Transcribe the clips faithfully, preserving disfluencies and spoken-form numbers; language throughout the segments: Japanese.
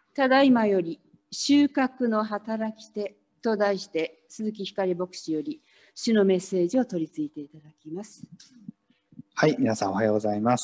ただいまより収穫の働き手と題して鈴木光牧師より主のメッセージを取り次いでいただきます。 はい、皆さんおはようございます。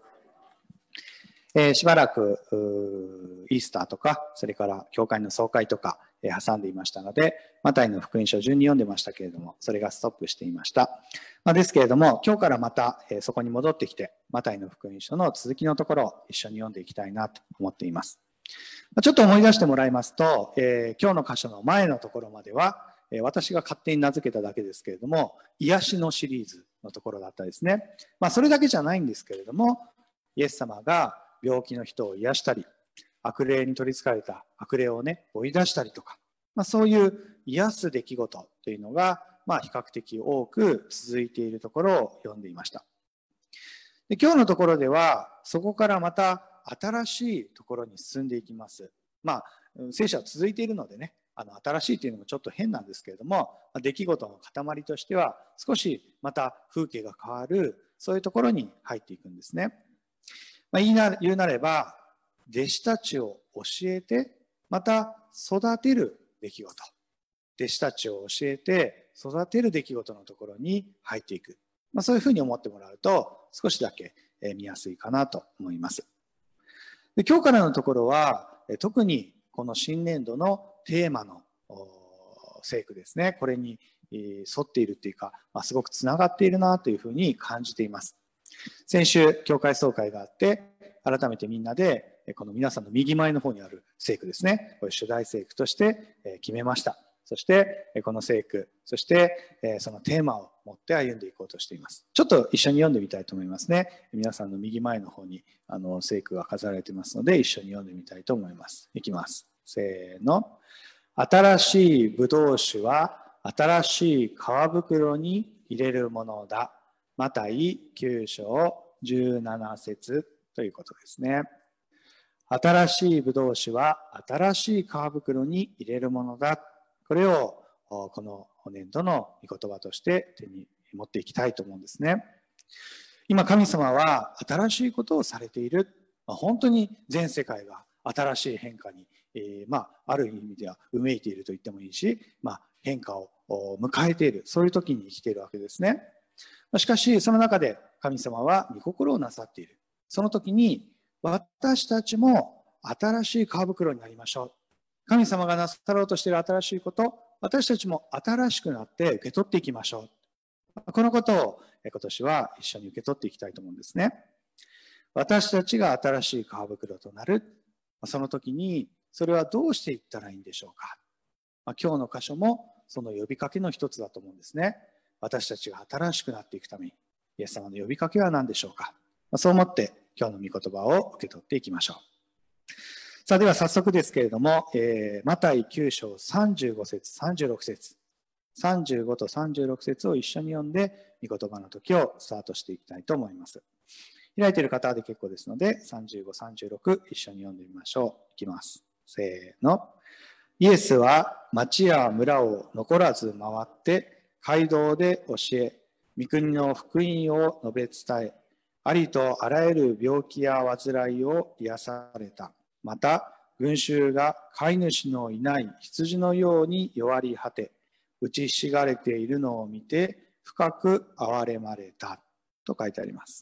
えー、しばらくイースターとか、それから教会の総会とか、えー、挟んでいましたので、マタイの福音書を順に読んでましたけれども、それがストップしていました。まあ、ですけれども、今日からまた、えー、そこに戻ってきて、マタイの福音書の続きのところを一緒に読んでいきたいなと思っています。ちょっと思い出してもらいますと、えー、今日の箇所の前のところまでは、えー、私が勝手に名付けただけですけれども、癒しのシリーズのところだったですね。まあ、それだけじゃないんですけれども、イエス様が病気の人を癒したり、悪霊に取り憑かれた悪霊をね、追い出したりとか、まあ、そういう癒す出来事というのが、まあ、比較的多く続いているところを読んでいました。で、今日のところでは、そこからまた新しいところに進んでいきます。まあ、聖書は続いているのでね、あの新しいというのもちょっと変なんですけれども、出来事の塊としては少しまた風景が変わる、そういうところに入っていくんですね。まあ、言いな言うなれば、弟子たちを教えて、また育てる出来事。弟子たちを教えて、育てる出来事のところに入っていく。まあ、そういうふうに思ってもらうと、少しだけ見やすいかなと思います。で、今日からのところは、特にこの新年度のテーマの聖句ですね。これに沿っているというか、まあ、すごくつながっているなというふうに感じています。先週、教会総会があって、改めてみんなで、この皆さんの右前の方にある聖句ですね。これ主題聖句として決めました。そして、この聖句、そしてそのテーマを持って歩んでいこうとしています。ちょっと一緒に読んでみたいと思いますね。皆さんの右前の方にあの聖句が飾られていますので、一緒に読んでみたいと思います。いきます。せーの。新しいブドウ酒は新しい皮袋に入れるものだ。マタイきゅう章じゅうなな節ということですね。新しいブドウ酒は新しい皮袋に入れるものだ。これをこの年度の御言葉として手に持っていきたいと思うんですね。今神様は新しいことをされている。本当に全世界が新しい変化に、えー、まあ、ある意味ではうめいていると言ってもいいし、まあ、変化を迎えている、そういう時に生きているわけですね。しかしその中で神様は御心をなさっている。その時に私たちも新しい皮袋になりましょう。神様がなさろうとしている新しいこと、私たちも新しくなって受け取っていきましょう。このことを今年は一緒に受け取っていきたいと思うんですね。私たちが新しい皮袋となる。その時にそれはどうしていったらいいんでしょうか。今日の箇所もその呼びかけの一つだと思うんですね。私たちが新しくなっていくために、イエス様の呼びかけは何でしょうか。そう思って今日の御言葉を受け取っていきましょう。さあ、では早速ですけれども、えー、マタイきゅう章さんじゅうご節、さんじゅうろく節、さんじゅうごとさんじゅうろく節を一緒に読んで、御言葉の時をスタートしていきたいと思います。開いている方で結構ですので、さんじゅうご、さんじゅうろく一緒に読んでみましょう。いきます。せーの。イエスは町や村を残らず回って、街道で教え、御国の福音を述べ伝え、ありとあらゆる病気や患いを癒された。また、群衆が飼い主のいない羊のように弱り果て、打ちひしがれているのを見て、深く憐れまれた。と書いてあります。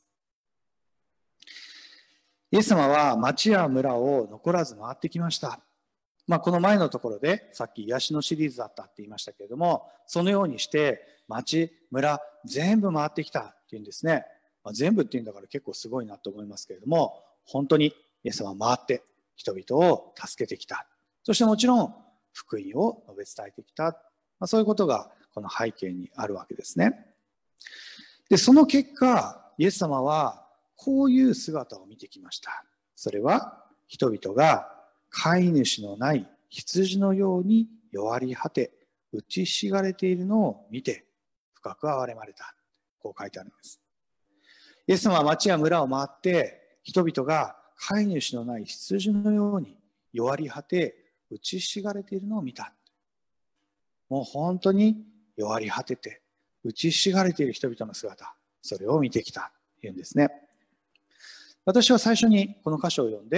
イエス様は町や村を残らず回ってきました。まあ、この前のところでさっき癒しのシリーズだったって言いましたけれども、そのようにして町、村全部回ってきたっていうんですね。まあ、全部っていうんだから結構すごいなと思いますけれども、本当にイエス様は回って人々を助けてきた。そしてもちろん福音を述べ伝えてきた。まあ、そういうことがこの背景にあるわけですね。で、その結果、イエス様はこういう姿を見てきました。それは人々が飼い主のない羊のように弱り果て、打ちひしがれているのを見て、深く憐れまれた。こう書いてあるんです。イエス様は町や村を回って、人々が飼い主のない羊のように弱り果て、打ちひしがれているのを見た。もう本当に弱り果てて、打ちひしがれている人々の姿、それを見てきたというんですね。私は最初にこの箇所を読んで、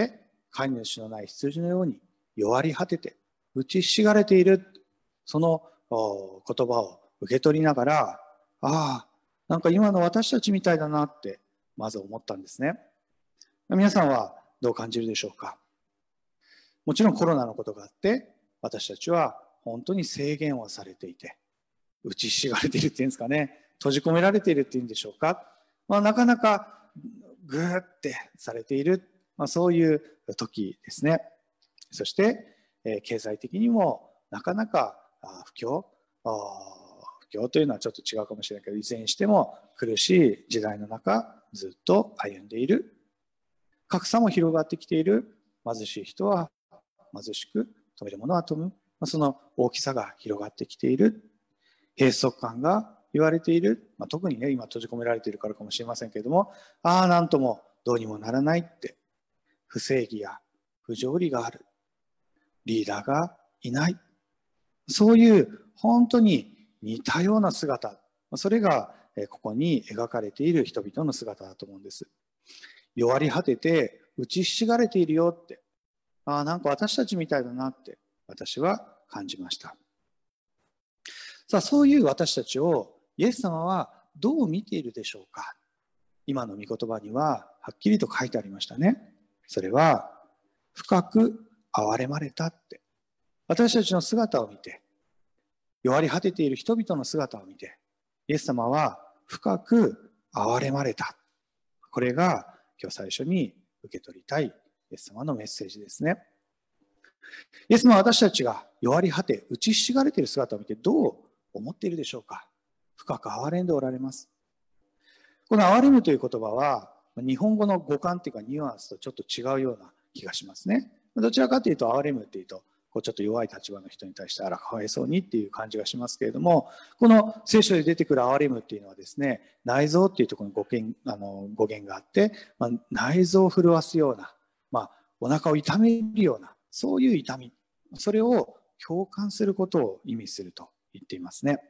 飼い主のない羊のように弱り果てて打ちひしがれている、その言葉を受け取りながら、ああ、なんか今の私たちみたいだなってまず思ったんですね。皆さんはどう感じるでしょうか。もちろんコロナのことがあって私たちは本当に制限をされていて打ちひしがれているっていうんですかね、閉じ込められているっていうんでしょうか、まあ、なかなかグーってされている、まあ、そういう時ですね。そして、えー、経済的にもなかなか不況、不況というのはちょっと違うかもしれないけど、いずれにしても苦しい時代の中ずっと歩んでいる。格差も広がってきている。貧しい人は貧しく、富める者は富む。その大きさが広がってきている。閉塞感が言われている。まあ、特にね、今閉じ込められているからかもしれませんけれども、ああ、なんともどうにもならないって。不正義や不条理がある。リーダーがいない。そういう本当に似たような姿。それがここに描かれている人々の姿だと思うんです。弱り果てて打ちひしがれているよって。ああ、なんか私たちみたいだなって私は感じました。さあ、そういう私たちをイエス様はどう見ているでしょうか。今の御言葉にははっきりと書いてありましたね。それは深く憐れまれたって。私たちの姿を見て、弱り果てている人々の姿を見て、イエス様は深く憐れまれた。これが今日最初に受け取りたいイエス様のメッセージですね。イエス様は私たちが弱り果て、打ちひしがれている姿を見てどう思っているでしょうか。深く憐れんでおられます。この憐れむという言葉は、日本語の語感というかニュアンスとちょっと違うような気がしますね。どちらかというと憐れむというと、こうちょっと弱い立場の人に対してあらかわいそうにっていう感じがしますけれども、この聖書で出てくる憐れむっていうのはですね、内臓っていうところに語源あの語源があって、まあ、内臓を震わすような、まあ、お腹を痛めるような、そういう痛み、それを共感することを意味すると言っていますね。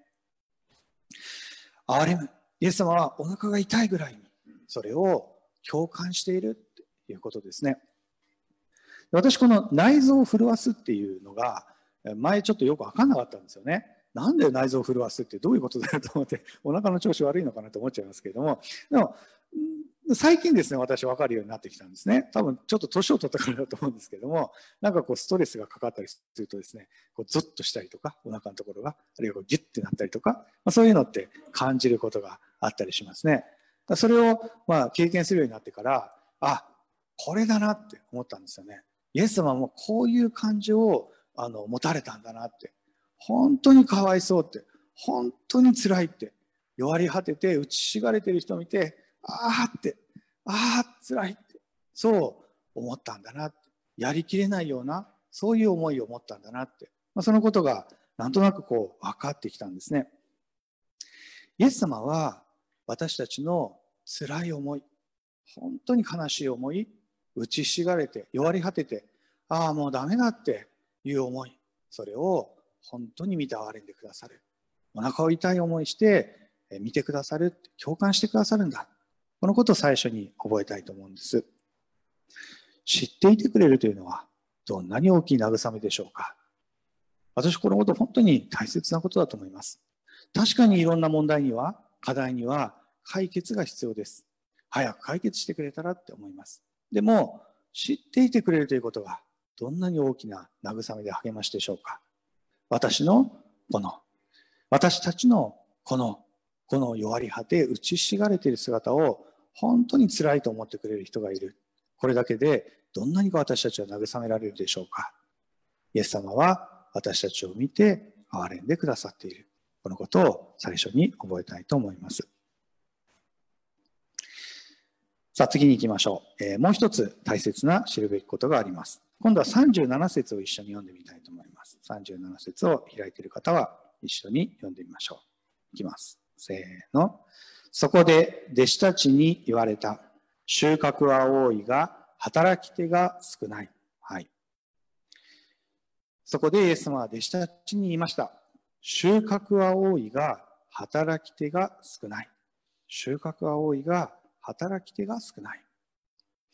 憐れむ、イエス様はお腹が痛いぐらいにそれを共感しているということですね。私この内臓を震わすっていうのが前ちょっとよく分かんなかったんですよね。なんで内臓を震わすってどういうことだよと思って、お腹の調子悪いのかなと思っちゃいますけれども、でも最近ですね、私分かるようになってきたんですね。多分ちょっと年を取ったからだと思うんですけども、なんかこうストレスがかかったりするとですね、こうゾッとしたりとか、お腹のところが、あるいはこうギュッてなったりとか、まあ、そういうのって感じることがあったりしますね。それをまあ経験するようになってから、あ、これだなって思ったんですよね。イエス様もこういう感情をあの持たれたんだなって。本当にかわいそうって。本当に辛いって。弱り果てて打ちひしがれてる人を見て、ああって、ああ辛いって。そう思ったんだなって。やりきれないような、そういう思いを持ったんだなって。まあ、そのことがなんとなくこう分かってきたんですね。イエス様は私たちの辛い思い、本当に悲しい思い、打ちひしがれて弱り果てて、ああもうダメだっていう思い、それを本当に見て憐れんでくださる。お腹を痛い思いして見てくださる、共感してくださるんだ。このことを最初に覚えたいと思うんです。知っていてくれるというのはどんなに大きい慰めでしょうか。私このこと本当に大切なことだと思います。確かにいろんな問題には、課題には解決が必要です。早く解決してくれたらって思います。でも知っていてくれるということがどんなに大きな慰めで励ましでしょうか。私のこの私たちのこのこの弱り果て打ちひしがれている姿を本当に辛いと思ってくれる人がいる。これだけでどんなにか私たちは慰められるでしょうか。イエス様は私たちを見て憐れんでくださっている。このことを最初に覚えたいと思います。さあ次に行きましょう。えー、もう一つ大切な知るべきことがあります。今度はさんじゅうなな節を一緒に読んでみたいと思います。さんじゅうなな節を開いている方は一緒に読んでみましょう。いきます。せーの。そこで弟子たちに言われた。収穫は多いが働き手が少ない。はい。そこでイエス様は弟子たちに言いました。収穫は多いが働き手が少ない。収穫は多いが働き手が少ない。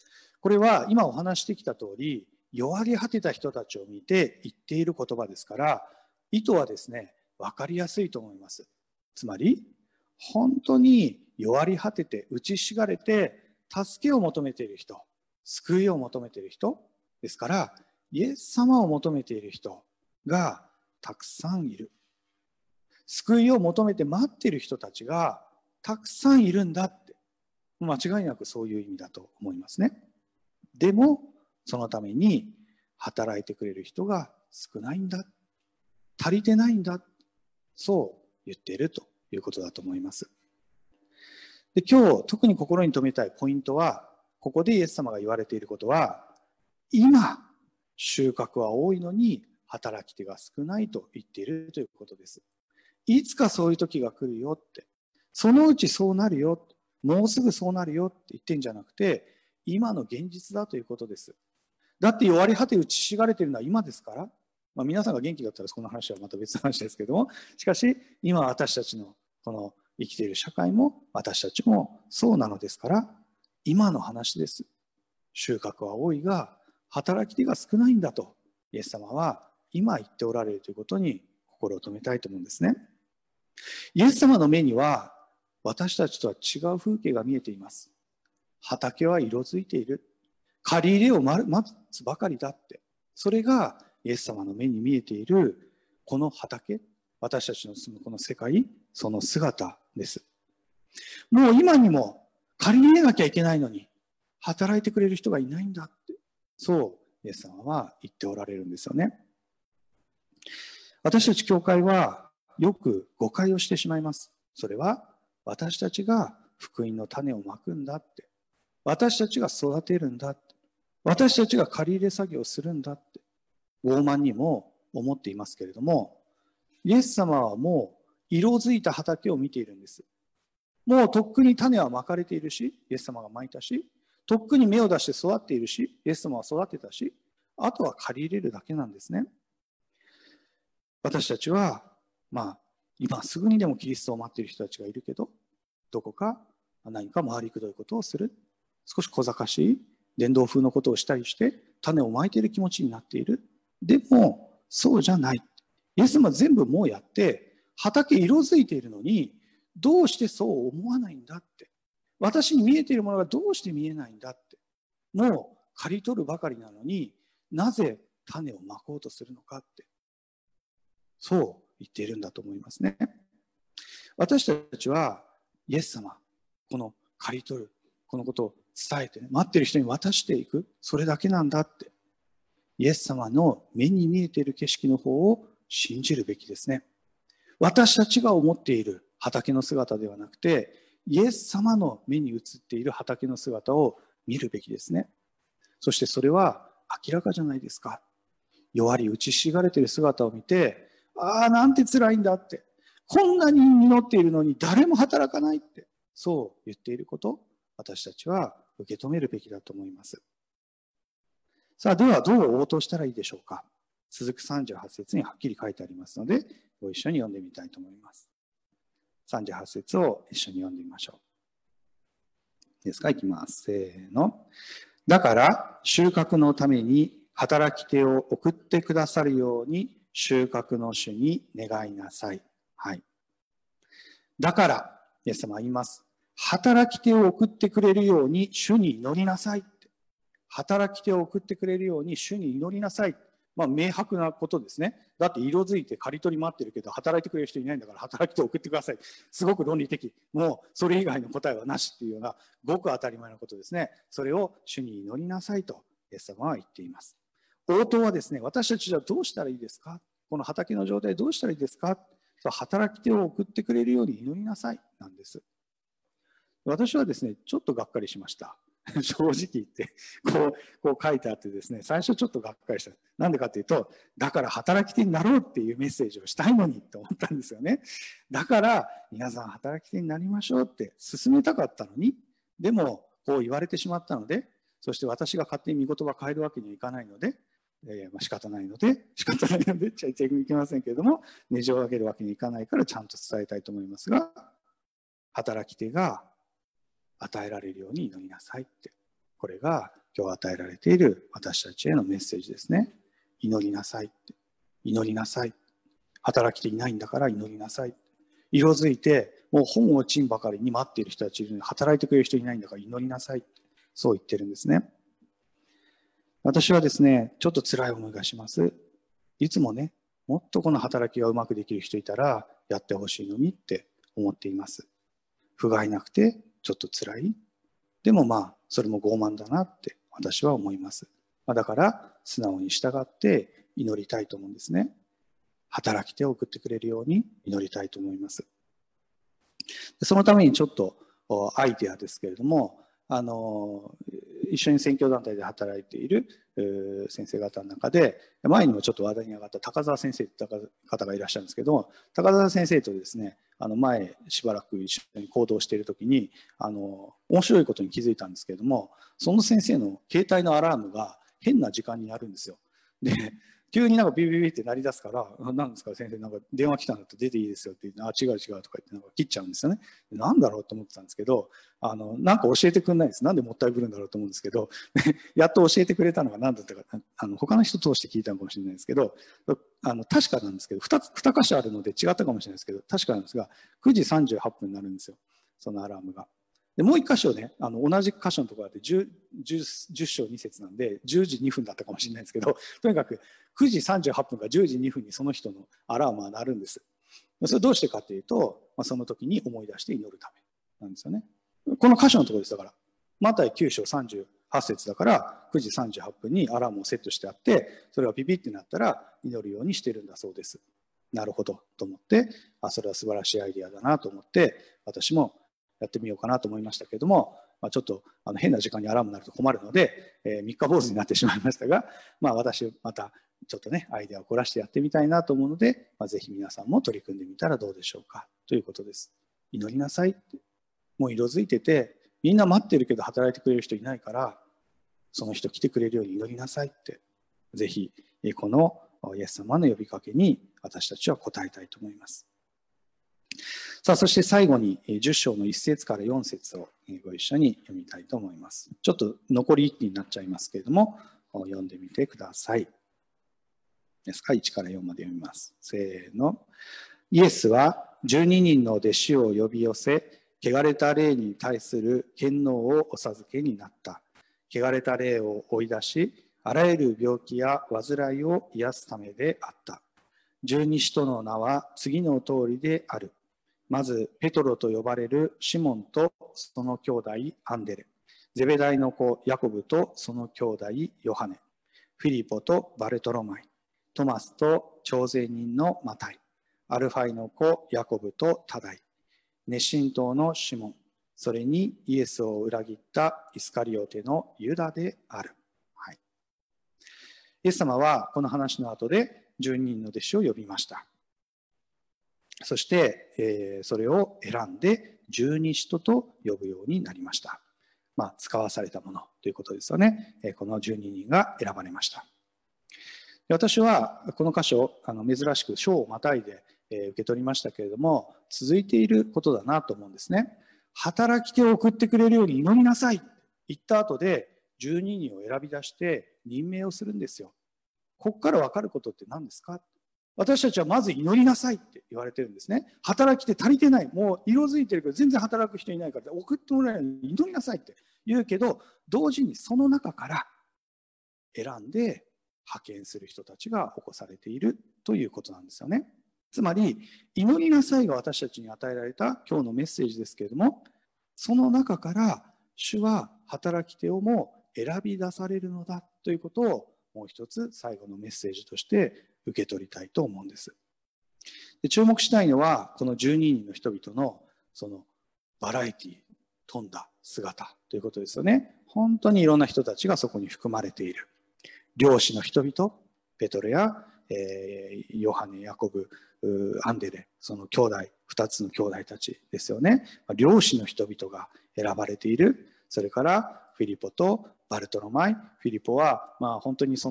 これは今お話してきた通り、弱り果てた人たちを見て言っている言葉ですから、意図はですね、分かりやすいと思います。つまり、本当に弱り果てて、打ちひしがれて、助けを求めている人、救いを求めている人ですから、イエス様を求めている人がたくさんいる。救いを求めて待っている人たちがたくさんいるんだって、間違いなくそういう意味だと思いますね。でも、そのために働いてくれる人が少ないんだ。足りてないんだ。そう言っているということだと思います。で、今日特に心に留めたいポイントは、ここでイエス様が言われていることは、今、収穫は多いのに働き手が少ないと言っているということです。いつかそういう時が来るよって、そのうちそうなるよ、もうすぐそうなるよって言ってんじゃなくて、今の現実だということです。だって弱り果て打ちひしがれているのは今ですから、まあ、皆さんが元気だったらその話はまた別の話ですけども、しかし今私たちのこの生きている社会も私たちもそうなのですから、今の話です。収穫は多いが働き手が少ないんだとイエス様は今言っておられるということに心を留めたいと思うんですね。イエス様の目には私たちとは違う風景が見えています。畑は色づいている。借り入れを待つばかりだって。それがイエス様の目に見えているこの畑、私たちの住むこの世界、その姿です。もう今にも借り入れなきゃいけないのに働いてくれる人がいないんだって、そうイエス様は言っておられるんですよね。私たち教会はよく誤解をしてしまいます。それは私たちが福音の種をまくんだって、私たちが育てるんだって、私たちが借り入れ作業をするんだって傲慢にも思っていますけれども、イエス様はもう色づいた畑を見ているんです。もうとっくに種はまかれているし、イエス様がまいたし、とっくに芽を出して育っているし、イエス様は育てたし、あとは借り入れるだけなんですね。私たちは、まあ、今すぐにでもキリストを待っている人たちがいるけど、どこか何か回りくどいことをする。少し小賢しい伝道風のことをしたりして、種をまいている気持ちになっている。でも、そうじゃない。イエス様は全部もうやって、畑色づいているのに、どうしてそう思わないんだって。私に見えているものがどうして見えないんだって。もう刈り取るばかりなのになぜ種をまこうとするのかって。そう言っているんだと思いますね。私たちはイエス様、この刈り取る、このことを伝えて、ね、待っている人に渡していく。それだけなんだって。イエス様の目に見えている景色の方を信じるべきですね。私たちが思っている畑の姿ではなくて、イエス様の目に映っている畑の姿を見るべきですね。そしてそれは明らかじゃないですか。弱り打ちひしがれている姿を見て、ああ、なんて辛いんだって。こんなに実っているのに誰も働かないって。そう言っていること、私たちは受け止めるべきだと思います。さあ、ではどう応答したらいいでしょうか。続くさんじゅうはち節にはっきり書いてありますので、ご一緒に読んでみたいと思います。さんじゅうはち節を一緒に読んでみましょう。いいですか、いきます。せーの。だから、収穫のために働き手を送ってくださるように、収穫の主に願いなさい。はい。だから、イエス様は言います。働き手を送ってくれるように主に祈りなさい。働き手を送ってくれるように主に祈りなさい。まあ、明白なことですね。だって色づいて刈り取り待ってるけど、働いてくれる人いないんだから働き手を送ってください。すごく論理的。もうそれ以外の答えはなしっていうような、ごく当たり前のことですね。それを主に祈りなさいと、イエス様は言っています。応答はですね、私たちはどうしたらいいですか？この畑の状態どうしたらいいですか？働き手を送ってくれるように祈りなさいなんです。私はですね、ちょっとがっかりしました。正直言って、こう、こう書いてあってですね、最初ちょっとがっかりした。なんでかっていうと、だから働き手になろうっていうメッセージをしたいのにと思ったんですよね。だから皆さん働き手になりましょうって勧めたかったのに、でもこう言われてしまったので、そして私が勝手に御言葉を変えるわけにはいかないので、えー、まあ仕方ないので、仕方ないので、ちゃいちゃいけませんけれども、ねじを上げるわけにいかないからちゃんと伝えたいと思いますが、働き手が与えられるように祈りなさいって。これが今日与えられている私たちへのメッセージですね。祈りなさいって。祈りなさい。働きていないんだから祈りなさい。色づいて、もう本をちんばかりに待っている人たちいるのに、働いてくれる人いないんだから祈りなさい。そう言ってるんですね。私はですね、ちょっと辛い思いがします。いつもね、もっとこの働きがうまくできる人いたらやってほしいのにって思っています。不甲斐なくてちょっと辛い。でもまあ、それも傲慢だなって私は思います。だから素直に従って祈りたいと思うんですね。働き手を送ってくれるように祈りたいと思います。そのためにちょっとアイデアですけれども、あの一緒に宣教団体で働いている先生方の中で、前にもちょっと話題に上がった高澤先生という方がいらっしゃるんですけど、高澤先生とですね、あの前しばらく一緒に行動している時にあの面白いことに気づいたんですけれども、その先生の携帯のアラームが変な時間になるんですよ。で急になんかビビビって鳴り出すから「何ですか先生、なんか電話来たんだって出ていいですよ」って言って「あ違う違う」とか言ってなんか切っちゃうんですよね。なんだろうと思ってたんですけど、あのなんか教えてくれないんです。なんでもったいぶるんだろうと思うんですけどやっと教えてくれたのが何だったか、あの他の人通して聞いたのかもしれないですけど、あの確かなんですけど 2, 2箇所あるので違ったかもしれないですけど、確かなんですがくじさんじゅうはっぷんになるんですよ、そのアラームが。でもう一箇所ね、あの同じ箇所のところで 10, 10, 10章に節なんでじゅうじにふんだったかもしれないですけど、とにかくくじさんじゅうはっぷんかじゅうじにふんにその人のアラームは鳴るんです。それどうしてかというと、まあ、その時に思い出して祈るためなんですよね。この箇所のところです。だからマタイきゅう章さんじゅうはち節だからくじさんじゅうはっぷんにアラームをセットしてあって、それがピピってなったら祈るようにしてるんだそうです。なるほどと思って、あそれは素晴らしいアイディアだなと思って、私もやってみようかなと思いましたけれども、まあ、ちょっとあの変な時間にアラームになると困るので、えー、三日坊主になってしまいましたが、まあ、私またちょっとねアイデアを凝らしてやってみたいなと思うので、まあ、ぜひ皆さんも取り組んでみたらどうでしょうかということです。祈りなさいって、もう色づいててみんな待ってるけど働いてくれる人いないから、その人来てくれるように祈りなさいって、ぜひこのイエス様の呼びかけに私たちは応えたいと思います。さあ、そして最後にじゅっ章のいち節からよん節をご一緒に読みたいと思います。ちょっと残りいちになっちゃいますけれども、読んでみてください。ですか、いちからよんまで読みます。せーの。イエスはじゅうににんの弟子を呼び寄せ、汚れた霊に対する権能をお授けになった。汚れた霊を追い出し、あらゆる病気や患いを癒すためであった。十二使徒の名は次の通りである。まず、ペトロと呼ばれるシモンとその兄弟アンデレ、ゼベダイの子ヤコブとその兄弟ヨハネ、フィリポとバルトロマイ、トマスと徴税人のマタイ、アルファイの子ヤコブとタダイ、熱心党のシモン、それにイエスを裏切ったイスカリオテのユダである。はい、イエス様はこの話の後でじゅうににんの弟子を呼びました。そして、えー、それを選んで十二使徒と呼ぶようになりました。まあ、使わされたものということですよね。えー、このじゅうににんが選ばれました。私はこの箇所、あの珍しく章をまたいで、えー、受け取りましたけれども、続いていることだなと思うんですね。働き手を送ってくれるように祈りなさいと言った後でじゅうににんを選び出して任命をするんですよ。ここから分かることって何ですか？私たちはまず祈りなさいって言われてるんですね。働き手足りてない。もう色づいてるけど全然働く人いないから送ってもらえるように祈りなさいって言うけど、同時にその中から選んで派遣する人たちが起こされているということなんですよね。つまり、祈りなさいが私たちに与えられた今日のメッセージですけれども、その中から主は働き手をも選び出されるのだということをもう一つ最後のメッセージとして受け取りたいと思うんです。で、注目したいのはこのじゅうににんの人々のそのバラエティ富んだ姿ということですよね。本当にいろんな人たちがそこに含まれている。漁師の人々、ペトロや、えー、ヨハネ、ヤコブ、アンデレ、その兄弟、二つの兄弟たちですよね。漁師の人々が選ばれている。それからフィリポとバルトロマイ。フィリポはまあ本当にその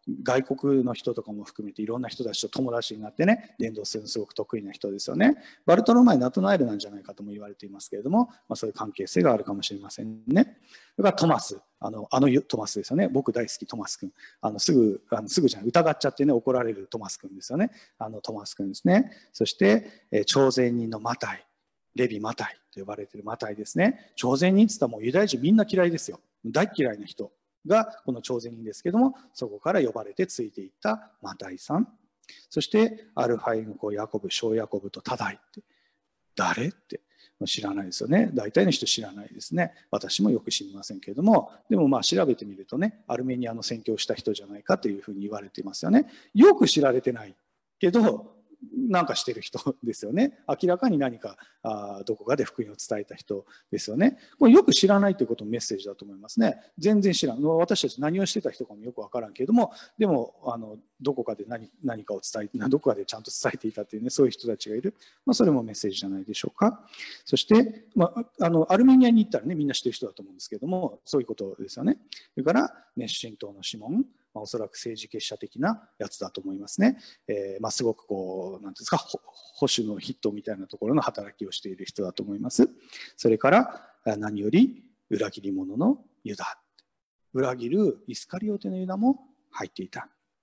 外国の人とかも含めていろんな人たちと友達になってね、伝道するのすごく得意な人ですよね。バルトロマイ・ナトナエルなんじゃないかとも言われていますけれども、まあ、そういう関係性があるかもしれませんね。それからトマス、あのあのトマスですよね。僕大好きトマス君。あのすぐあのすぐじゃない疑っちゃってね怒られるトマス君ですよね。あのトマス君ですね。そして、えー、徴税人のマタイ、レビ・マタイと呼ばれているマタイですね。徴税人って言ったらもうユダヤ人みんな嫌いですよ。大嫌いな人がこの徴税人ですけども、そこから呼ばれてついていったマタイさん。そしてアルファイの子ヤコブ、小ヤコブとタダイって、誰って知らないですよね。大体の人知らないですね。私もよく知りませんけれども、でもまあ調べてみるとね、アルメニアの宣教をした人じゃないかというふうに言われていますよね。よく知られてないけどなんかしてる人ですよね。明らかに何かあどこかで福音を伝えた人ですよね。これよく知らないということのメッセージだと思いますね。全然知らん。私たち何をしてた人かもよくわからんけれども、でもあのどこかで 何, 何かを伝えて、どこかでちゃんと伝えていたというね、そういう人たちがいる。まあ、それもメッセージじゃないでしょうか。そして、まあ、あのアルメニアに行ったらね、みんな知ってる人だと思うんですけれども、そういうことですよね。それから熱心党のシモン。まあ、おそらく政治結社的なやつだと思いますね。えーまあ、すごくこう、なんていうんですか、保守の筆頭みたいなところの働きをしている人だと思います。それから何より裏切り者のユダ。裏切るイスカリオテのユダも入っていた。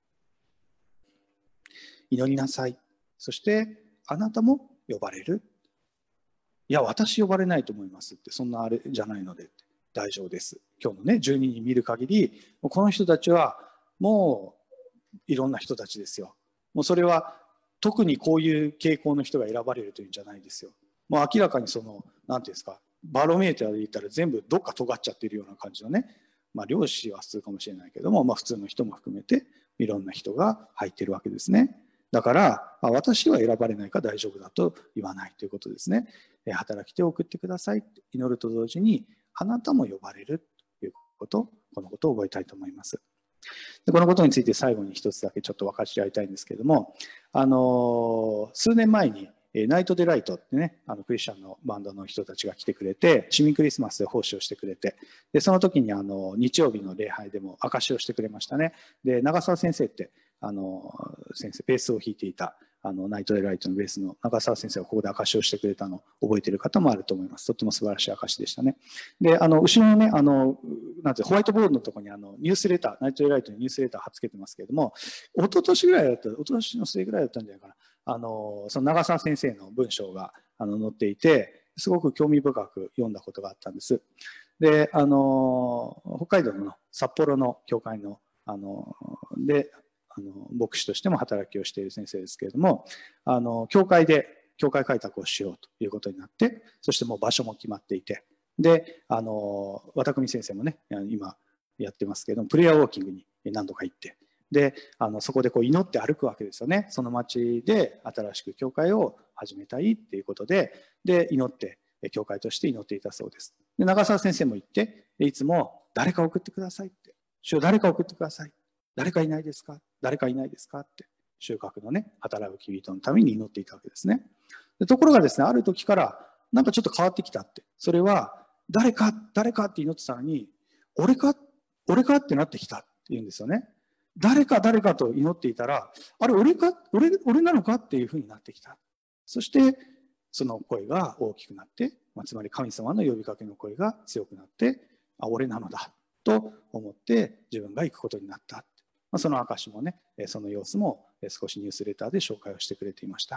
祈りなさい。そしてあなたも呼ばれる。いや、私呼ばれないと思いますって、そんなあれじゃないので大丈夫です。今日のね、じゅうににん見る限り、この人たちはもういろんな人たちですよ。もうそれは特にこういう傾向の人が選ばれるというんじゃないですよ。もう明らかにその何ていうんですか、バロメーターで言ったら全部どっか尖っちゃってるような感じのね、まあ漁師は普通かもしれないけども、まあ、普通の人も含めていろんな人が入ってるわけですね。だから私は選ばれないから大丈夫だと言わないということですね。働き手を送ってください、祈ると同時にあなたも呼ばれるということ、このことを覚えたいと思います。でこのことについて最後に一つだけちょっと分かち合いたいんですけれども、あの数年前にナイトデライトってね、あのクリスチャンのバンドの人たちが来てくれて、市民クリスマスで奉仕をしてくれて、でその時にあの日曜日の礼拝でも証しをしてくれましたね。で長澤先生ってあの先生ベースを弾いていたあのナイトデライトのベースの長澤先生がここで証しをしてくれたのを覚えている方もあると思います。とっても素晴らしい証しでしたね。であの後ろのね、あのなんてホワイトボードのところにあのニュースレター、ナイトデライトにニュースレター貼っつけてますけれども、一昨年ぐらいだった、一昨年の末ぐらいだったんじゃないかな、あのその長澤先生の文章があの載っていて、すごく興味深く読んだことがあったんです。であの北海道の札幌の教会のあのであの牧師としても働きをしている先生ですけれども、あの教会で教会開拓をしようということになって、そしてもう場所も決まっていて、であの渡組先生もね今やってますけれども、プレイヤーウォーキングに何度か行って、であのそこでこう祈って歩くわけですよね。その町で新しく教会を始めたいっていうことで、で祈って教会として祈っていたそうです。で長澤先生も言って、いつも誰か送ってくださいって、主よ誰か送ってください、誰かいないですか、誰かいないですかって、収穫のね働く人のために祈っていたわけですね。でところがですね、ある時からなんかちょっと変わってきたって、それは誰か誰かって祈ってたのに、俺か俺かってなってきたって言うんですよね。誰か誰かと祈っていたら、あれ俺か 俺, 俺なのかっていうふうになってきた。そしてその声が大きくなって、まあ、つまり神様の呼びかけの声が強くなって、あ俺なのだと思って自分が行くことになった。まあ、その証もね、その様子も少しニュースレターで紹介をしてくれていました。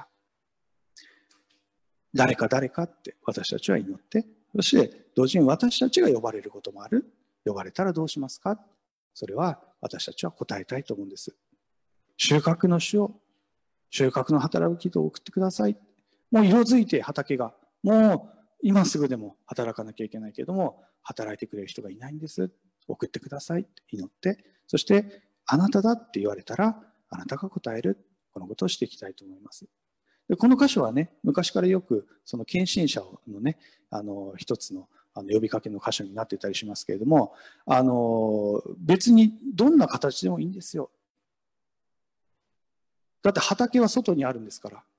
誰か誰かって私たちは祈って、そして同時に私たちが呼ばれることもある。呼ばれたらどうしますか。それは私たちは答えたいと思うんです。収穫の主を、収穫の働き人を送ってください。もう色づいて畑が、もう今すぐでも働かなきゃいけないけれども、働いてくれる人がいないんです。送ってくださいって祈って、そしてあなただって言われたら、あなたが答える。このことをしていきたいと思います。でこの箇所はね、昔からよくその献身者のね、あの一つのあの呼びかけの箇所になっていたりしますけれども、あの別にどんな形でもいいんですよ。だって畑は外にあるんですから。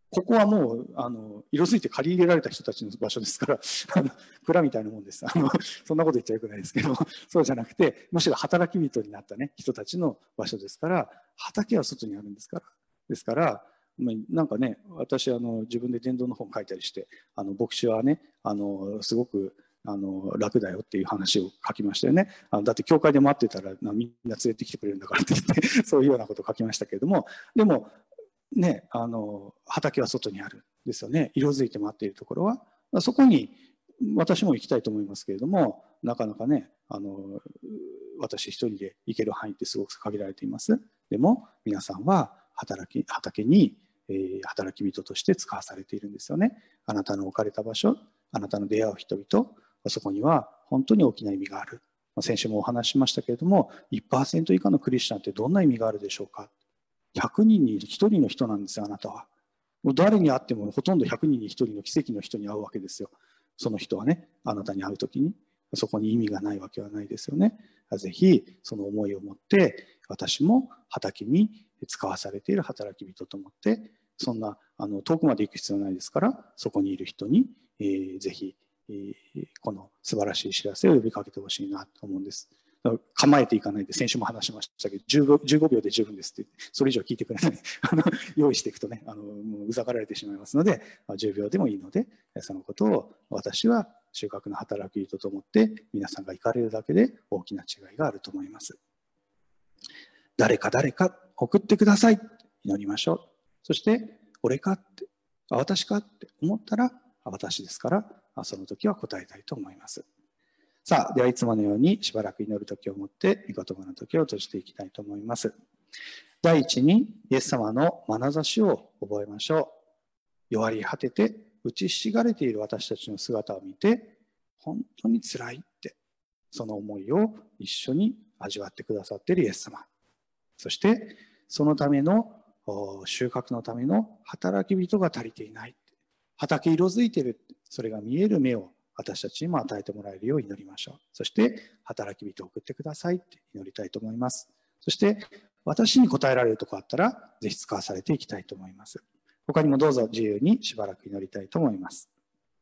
ここはもうあの色づいて借り入れられた人たちの場所ですからあの蔵みたいなもんです。あのそんなこと言っちゃよくないですけど、そうじゃなくて、むしろ働き人になったね人たちの場所ですから、畑は外にあるんですから。ですからなんかね、私あの自分で伝道の本書いたりして、あの牧師はね、あのすごくあの楽だよっていう話を書きましたよね。あのだって教会で待ってたらみんな連れてきてくれるんだからって言ってそういうようなことを書きましたけれども、でもね、あの畑は外にあるんですよね。色づいて待っているところはそこに私も行きたいと思いますけれども、なかなかね、あの私一人で行ける範囲ってすごく限られています。でも皆さんは働き畑に、えー、働き人として使わされているんですよね。あなたの置かれた場所、あなたの出会う人々、そこには本当に大きな意味がある。先週もお話ししましたけれども、いちパーセント 以下のクリスチャンってどんな意味があるでしょうか。ひゃくにんにひとりの人なんですよ、あなたは。もう誰に会ってもほとんどひゃくにんにひとりの奇跡の人に会うわけですよ。その人はね、あなたに会うときに、そこに意味がないわけはないですよね。ぜひその思いを持って、私も畑に使わされている働き人と思って、そんなあの遠くまで行く必要ないですから、そこにいる人に、えー、ぜひ、えー、この素晴らしい知らせを呼びかけてほしいなと思うんです。構えていかないで、先週も話しましたけど、じゅうごびょうで十分ですって、それ以上聞いてくれない。あの用意していくとね、あのもううざがられてしまいますので、じゅうびょうでもいいので、そのことを私は収穫の働き人と思って、皆さんが行かれるだけで大きな違いがあると思います。誰か誰か送ってください。祈りましょう。そして、俺かって、私かって思ったら、私ですから、その時は答えたいと思います。さあ、ではいつものようにしばらく祈る時をもって、御言葉の時を閉じていきたいと思います。第一に、イエス様の眼差しを覚えましょう。弱り果てて、打ちひしがれている私たちの姿を見て、本当につらいって、その思いを一緒に味わってくださっているイエス様。そして、そのための、収穫のための働き人が足りていない。畑色づいている。それが見える目を私たちにも与えてもらえるよう祈りましょう。そして、働き人を送ってくださいって祈りたいと思います。そして、私に答えられるところあったら、ぜひ使わされていきたいと思います。他にもどうぞ自由にしばらく祈りたいと思います。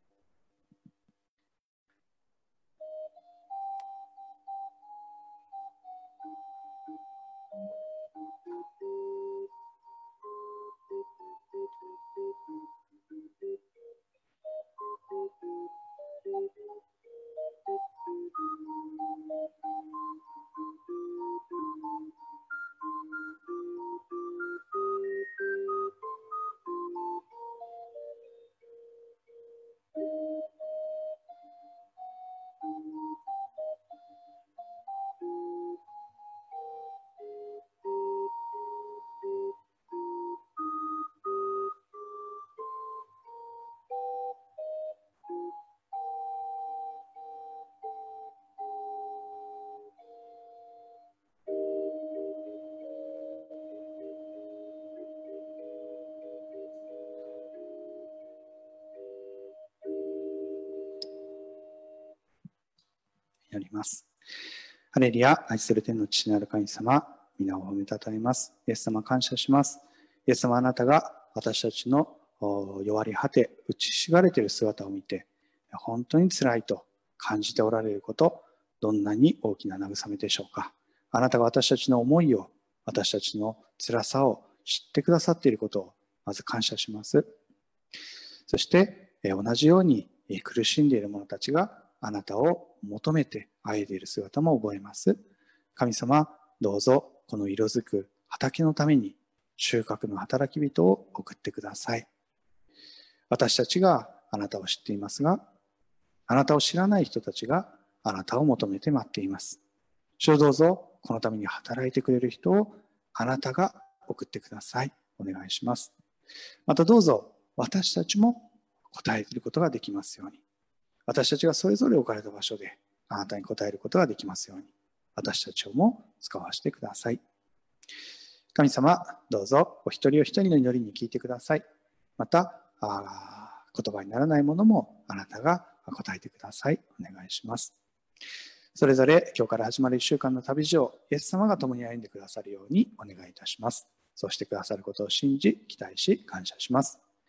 祈ります。ハレルヤ、愛する天の父なる神様、皆を褒めたたえます。イエス様感謝します。イエス様、あなたが私たちの弱り果て、打ちひしがれている姿を見て、本当につらいと感じておられること、どんなに大きな慰めでしょうか。あなたが私たちの思いを、私たちの辛さを知ってくださっていることをまず感謝します。そして同じように苦しんでいる者たちがあなたを求めてあえている姿も覚えます。神様、どうぞこの色づく畑のために収穫の働き人を送ってください。私たちがあなたを知っていますが、あなたを知らない人たちがあなたを求めて待っています。主よどうぞこのために働いてくれる人をあなたが送ってください。お願いします。またどうぞ私たちも答えることができますように。私たちがそれぞれ置かれた場所であなたに答えることができますように、私たちをも使わせてください。神様、どうぞお一人お一人の祈りに聞いてください。また、あ言葉にならないものもあなたが答えてください。お願いします。それぞれ今日から始まるいっしゅうかんの旅路をイエス様が共に歩んでくださるようにお願いいたします。そうしてくださることを信じ、期待し、感謝します。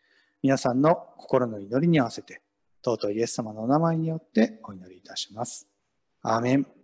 皆さんの心の祈りに合わせて、尊いイエス様のお名前によってお祈りいたします。アーメン。